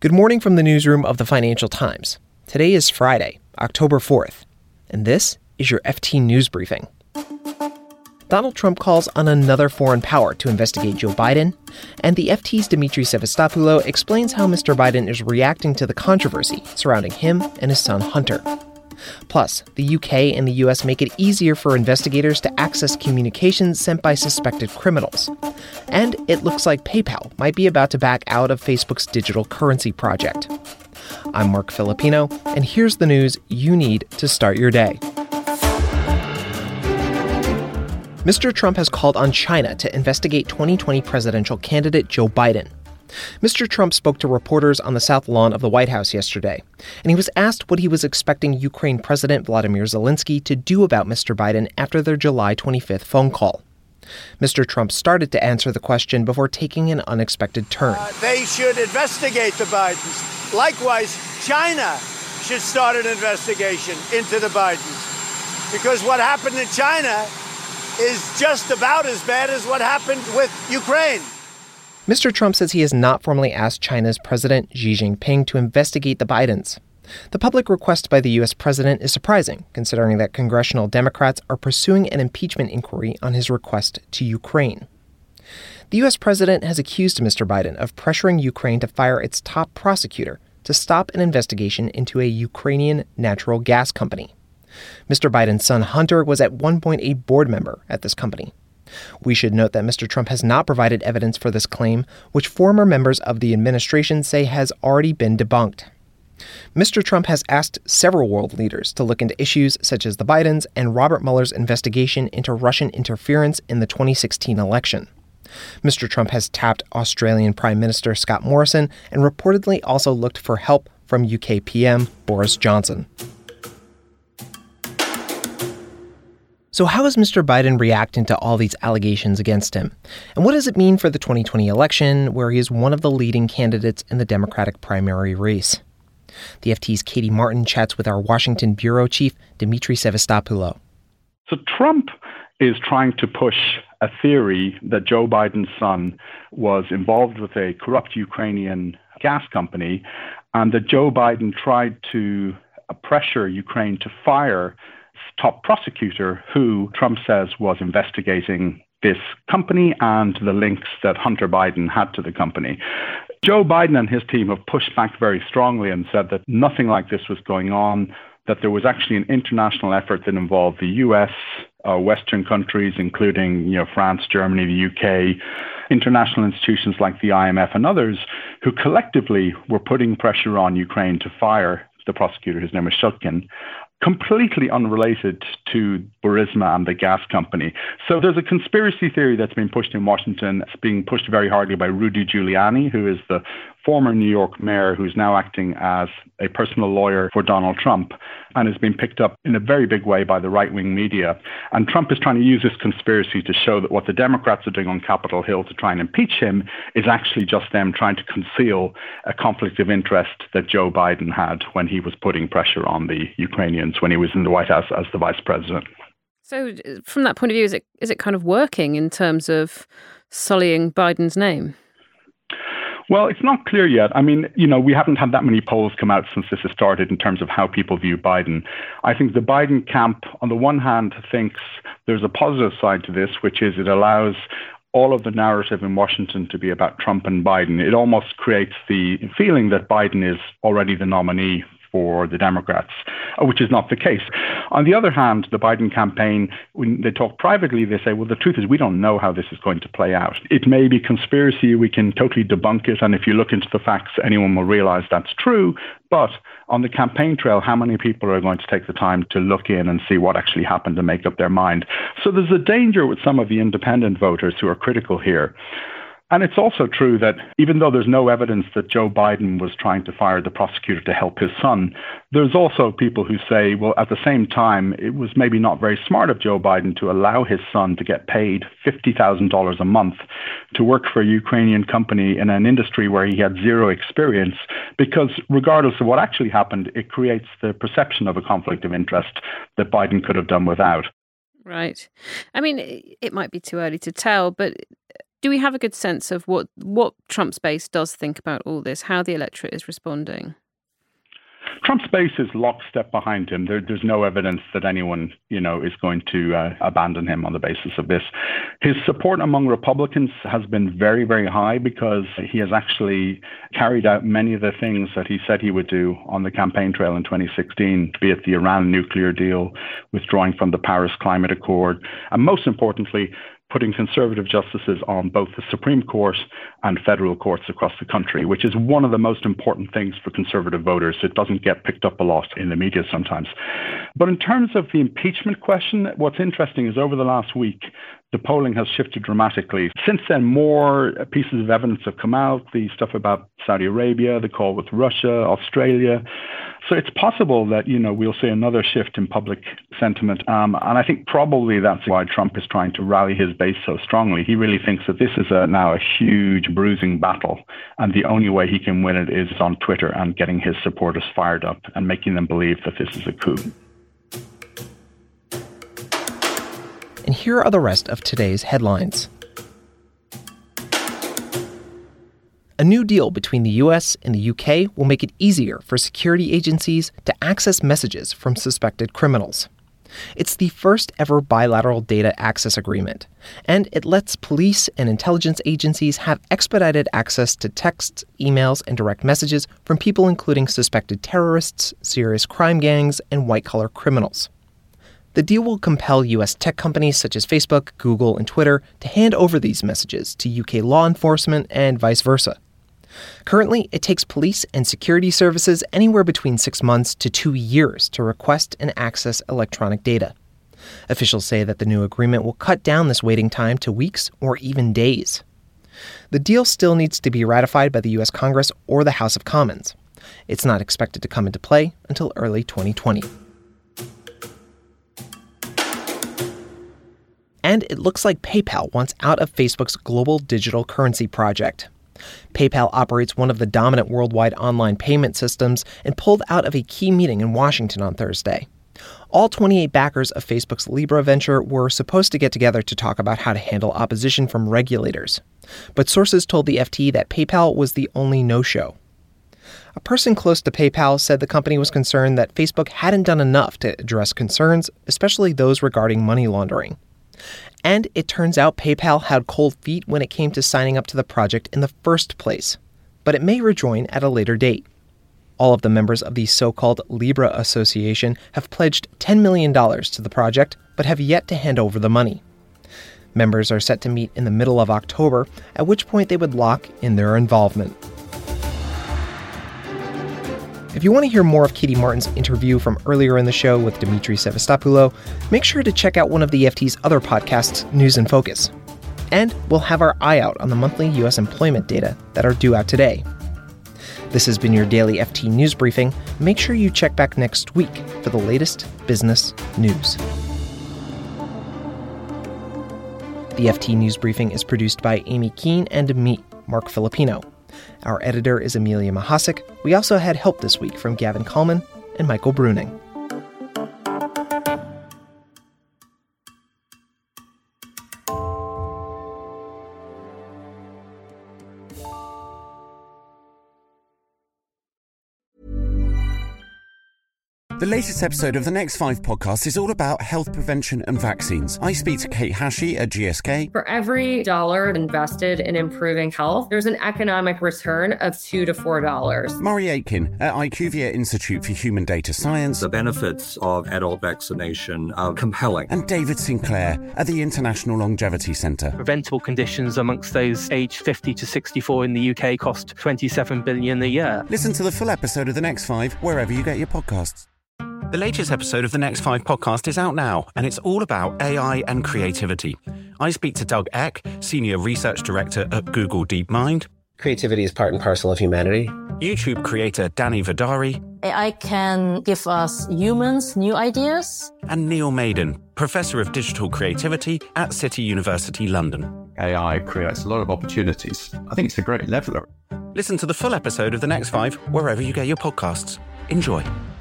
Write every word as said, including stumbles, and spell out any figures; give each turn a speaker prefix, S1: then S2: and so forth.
S1: Good morning from the newsroom of the Financial Times. Today is Friday, October fourth, and this is your F T News Briefing. Donald Trump calls on another foreign power to investigate Joe Biden, and the F T's Dimitri Sevastopoulos explains how Mister Biden is reacting to the controversy surrounding him and his son Hunter. Plus, the U K and the U S make it easier for investigators to access communications sent by suspected criminals. And it looks like PayPal might be about to back out of Facebook's digital currency project. I'm Mark Filipino, and here's the news you need to start your day. Mister Trump has called on China to investigate twenty twenty presidential candidate Joe Biden. Mister Trump spoke to reporters on the South Lawn of the White House yesterday, and he was asked what he was expecting Ukraine President Vladimir Zelensky to do about Mister Biden after their July twenty-fifth phone call. Mister Trump started to answer the question before taking an unexpected turn.
S2: Uh, they should investigate the Bidens. Likewise, China should start an investigation into the Bidens, because what happened in China is just about as bad as what happened with Ukraine.
S1: Mister Trump says he has not formally asked China's President Xi Jinping to investigate the Bidens. The public request by the U S president is surprising, considering that congressional Democrats are pursuing an impeachment inquiry on his request to Ukraine. The U S president has accused Mister Biden of pressuring Ukraine to fire its top prosecutor to stop an investigation into a Ukrainian natural gas company. Mister Biden's son Hunter was at one point a board member at this company. We should note that Mister Trump has not provided evidence for this claim, which former members of the administration say has already been debunked. Mister Trump has asked several world leaders to look into issues such as the Bidens and Robert Mueller's investigation into Russian interference in the twenty sixteen election. Mister Trump has tapped Australian Prime Minister Scott Morrison and reportedly also looked for help from U K P M Boris Johnson. So how is Mister Biden reacting to all these allegations against him? And what does it mean for the twenty twenty election, where he is one of the leading candidates in the Democratic primary race? The F T's Katie Martin chats with our Washington bureau chief, Dimitri Sevastopoulos.
S3: So Trump is trying to push a theory that Joe Biden's son was involved with a corrupt Ukrainian gas company, and that Joe Biden tried to pressure Ukraine to fire top prosecutor who Trump says was investigating this company and the links that Hunter Biden had to the company. Joe Biden and his team have pushed back very strongly and said that nothing like this was going on, that there was actually an international effort that involved the U S, uh, Western countries, including you know France, Germany, the U K, international institutions like the I M F and others, who collectively were putting pressure on Ukraine to fire the prosecutor. His name is Shulkin, completely unrelated to Burisma and the gas company. So there's a conspiracy theory that's been pushed in Washington. It's being pushed very hardly by Rudy Giuliani, who is the former New York mayor who's now acting as a personal lawyer for Donald Trump, and has been picked up in a very big way by the right-wing media. And Trump is trying to use this conspiracy to show that what the Democrats are doing on Capitol Hill to try and impeach him is actually just them trying to conceal a conflict of interest that Joe Biden had when he was putting pressure on the Ukrainians when he was in the White House as the vice president.
S4: So from that point of view, is it is it kind of working in terms of sullying Biden's name?
S3: Well, it's not clear yet. I mean, you know, we haven't had that many polls come out since this has started in terms of how people view Biden. I think the Biden camp, on the one hand, thinks there's a positive side to this, which is it allows all of the narrative in Washington to be about Trump and Biden. It almost creates the feeling that Biden is already the nominee for the Democrats, which is not the case. On the other hand, the Biden campaign, when they talk privately, they say, well, the truth is we don't know how this is going to play out. It may be conspiracy. We can totally debunk it. And if you look into the facts, anyone will realize that's true. But on the campaign trail, how many people are going to take the time to look in and see what actually happened and make up their mind? So there's a danger with some of the independent voters who are critical here. And it's also true that even though there's no evidence that Joe Biden was trying to fire the prosecutor to help his son, there's also people who say, well, at the same time, it was maybe not very smart of Joe Biden to allow his son to get paid fifty thousand dollars a month to work for a Ukrainian company in an industry where he had zero experience, because regardless of what actually happened, it creates the perception of a conflict of interest that Biden could have done without.
S4: Right. I mean, it might be too early to tell, but do we have a good sense of what, what Trump's base does think about all this, how the electorate is responding?
S3: Trump's base is lockstep behind him. There, there's no evidence that anyone, you know, is going to uh, abandon him on the basis of this. His support among Republicans has been very, very high because he has actually carried out many of the things that he said he would do on the campaign trail in twenty sixteen, be it the Iran nuclear deal, withdrawing from the Paris Climate Accord, and most importantly, putting conservative justices on both the Supreme Court and federal courts across the country, which is one of the most important things for conservative voters. It doesn't get picked up a lot in the media sometimes. But in terms of the impeachment question, what's interesting is over the last week, the polling has shifted dramatically. Since then, more pieces of evidence have come out, the stuff about Saudi Arabia, the call with Russia, Australia. So it's possible that, you know, we'll see another shift in public sentiment. Um, and I think probably that's why Trump is trying to rally his base so strongly. He really thinks that this is a, now a huge bruising battle. And the only way he can win it is on Twitter and getting his supporters fired up and making them believe that this is a coup.
S1: And here are the rest of today's headlines. A new deal between the U S and the U K will make it easier for security agencies to access messages from suspected criminals. It's the first ever bilateral data access agreement, and it lets police and intelligence agencies have expedited access to texts, emails, and direct messages from people including suspected terrorists, serious crime gangs, and white-collar criminals. The deal will compel U S tech companies such as Facebook, Google, and Twitter to hand over these messages to U K law enforcement and vice versa. Currently, it takes police and security services anywhere between six months to two years to request and access electronic data. Officials say that the new agreement will cut down this waiting time to weeks or even days. The deal still needs to be ratified by the U S Congress or the House of Commons. It's not expected to come into play until early twenty twenty. And it looks like PayPal wants out of Facebook's global digital currency project. PayPal operates one of the dominant worldwide online payment systems and pulled out of a key meeting in Washington on Thursday. All twenty-eight backers of Facebook's Libra venture were supposed to get together to talk about how to handle opposition from regulators. But sources told the F T that PayPal was the only no-show. A person close to PayPal said the company was concerned that Facebook hadn't done enough to address concerns, especially those regarding money laundering. And it turns out PayPal had cold feet when it came to signing up to the project in the first place. But it may rejoin at a later date. All of the members of the so-called Libra Association have pledged ten million dollars to the project, but have yet to hand over the money. Members are set to meet in the middle of October, at which point they would lock in their involvement. If you want to hear more of Katie Martin's interview from earlier in the show with Dimitri Sevastopoulos, make sure to check out one of the F T's other podcasts, News in Focus. And we'll have our eye out on the monthly U S employment data that are due out today. This has been your daily F T News Briefing. Make sure you check back next week for the latest business news. The F T News Briefing is produced by Amy Keene and me, Mark Filipino. Our editor is Amelia Mahasik. We also had help this week from Gavin Kallman and Michael Bruning.
S5: The latest episode of the Next Five podcast is all about health prevention and vaccines. I speak to Kate Hashey at G S K.
S6: For every dollar invested in improving health, there's an economic return of two to four dollars.
S5: Murray Aitken at IQVIA Institute for Human Data Science.
S7: The benefits of adult vaccination are compelling.
S5: And David Sinclair at the International Longevity Centre.
S8: Preventable conditions amongst those aged fifty to sixty-four in the U K cost twenty-seven billion dollars a year.
S5: Listen to the full episode of The Next Five wherever you get your podcasts. The latest episode of The Next Five podcast is out now, and it's all about A I and creativity. I speak to Doug Eck, Senior Research Director at Google DeepMind.
S9: Creativity is part and parcel of humanity.
S5: YouTube creator Danny Vidari.
S10: A I can give us humans new ideas.
S5: And Neil Maiden, Professor of Digital Creativity at City University London.
S11: A I creates a lot of opportunities. I think it's a great leveler.
S5: Listen to the full episode of The Next Five wherever you get your podcasts. Enjoy.